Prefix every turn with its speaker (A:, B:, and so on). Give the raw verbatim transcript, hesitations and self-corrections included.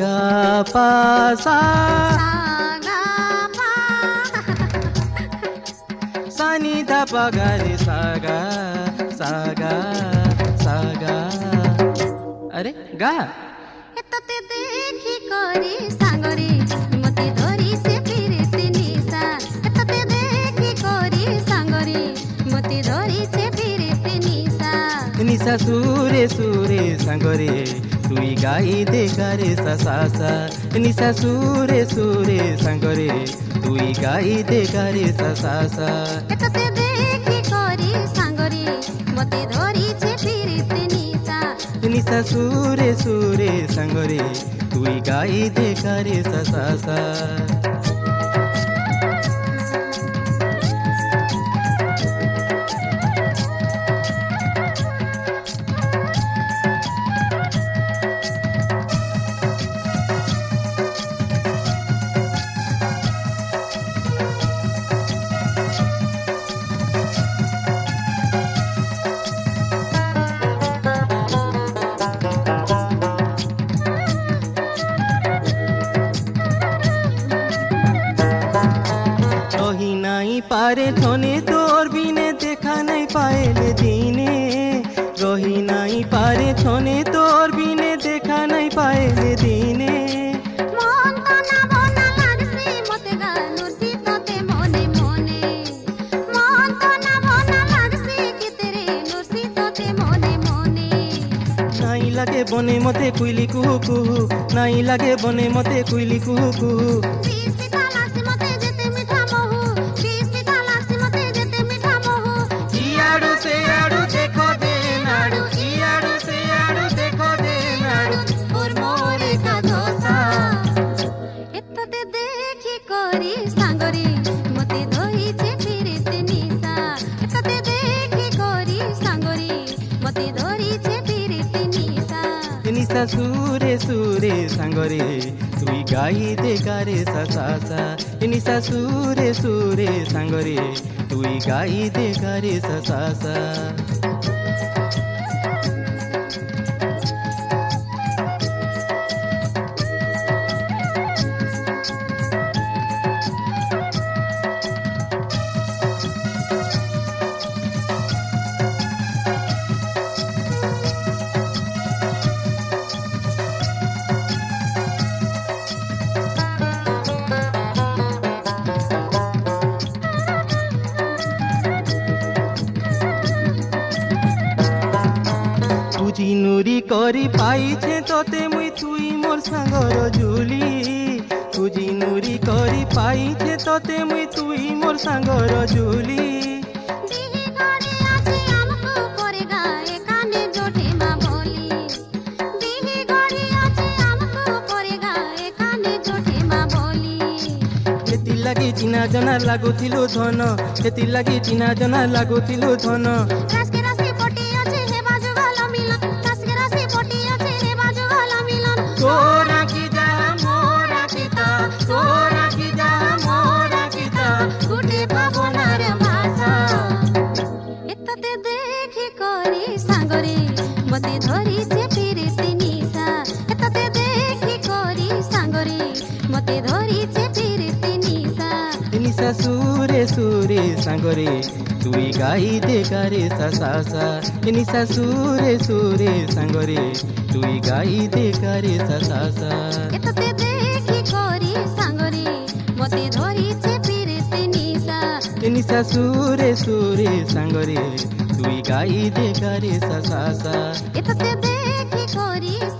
A: গা পা সা সানি ধা পা গা রে সা গা সা গা সা গা আরে গা
B: এততে দেখি করি সাঙ্গরে মতে ধরিছে ফিরেতে নিশা এততে দেখি করি সাঙ্গরে মতে ধরিছে ফিরেতে নিশা
A: নিশা সুরে সুরে সাঙ্গরে তুই গাই দে গারে সা সা সা নিশা সুরে সুরে সাঙ্গরে তুই গাই দে গারে সা সা সা
B: এততে দেখি করি সাঙ্গরে মতে ধরিছে ফিরেতে নিশা
A: নিশা সুরে সুরে সাঙ্গরে তুই গাই দে গারে সা সা সা রহি নাই পারে ধনে তোর বিনে দেখা নাই পাইলে দিনে রহি নাই পারে ধনে তোর বিনে দেখা নাই পাইলে দিনে
B: মন তো না বনা লাগছে মতে গানুর শীততে মনে মনে মন তো না বনা লাগছে কি তেরে নুর শীততে মনে মনে
A: নাই লাগে বনে মতে কুইলি কুহু কুহু নাই লাগে বনে মতে কুইলি কুহু কুহু
B: বিষ পিঠা লাগছে মতে যেতে মিঠা মহু বিষ পিঠা লাগছে মতে যেতে মিঠা মহু
A: ইয়াড়ু সে আড়ু দেখো দে নাড়ু ইয়াড়ু সে আড়ু দেখো দে নাড়ু
B: ওর মোরে কাঁধসা এততে দেখি করি সাঙ্গরে মতে ধরিছে ফিরেতে নিশা এততে দেখি করি সাঙ্গরে মতে ধরিছে ফিরেতে নিশা
A: নিশা সুরে সুরে সাঙ্গরে তুই গাই দে গারে সা সা সা নিশা সুরে সুরে সাঙ্গরে তুই গাই দে গারে সা সা সা বুঝি নুরি করি পাইছে তোতে মুই তুই মোর সাঙ্গর ঝুলি বুঝি নুরি করি পাইছে তোতে মুই তুই মোর সাঙ্গর ঝুলি
B: দিহি ঘরে আছে আমকু করে গায়ে কানে জোটে মা বলি দিহি ঘরে আছে আমকু করে গায়ে কানে জোটে মা বলি
A: সেতি লাগি চিনা জনা লাগুথিলু ধন সেতি লাগি চিনা জনা লাগুথিলু ধন
B: রাসকে রাসে পটি আছে হে বাজু ভালো মিলন রাসকে রাসে পটি আছে হে বাজু ভালো মিলন
A: তোরা কি যা মোরা কিতা তোরা কি যা মোরা কিতা
B: গুটে পাবনার ভাষা এততে দেখি করি সাঙ্গরে মতে ধরিছে ফিরেতে নিশা এততে দেখি করি সাঙ্গরে মতে ধরিছে ফিরেতে নিশা
A: নিশা সুরে সুরে সাঙ্গরে তুই গাই দে গারে সা সা সা নিশা সুরে সুরে সাঙ্গরে তুই গাই দে গারে সা সা সা
B: এততে দেখি করি সাঙ্গরে মতে ধরিছে ফিরেতে নিশা
A: নিশা সুরে সুরে সাঙ্গরে তুই গাই দে গারে সা সা সা
B: এততে দেখি করি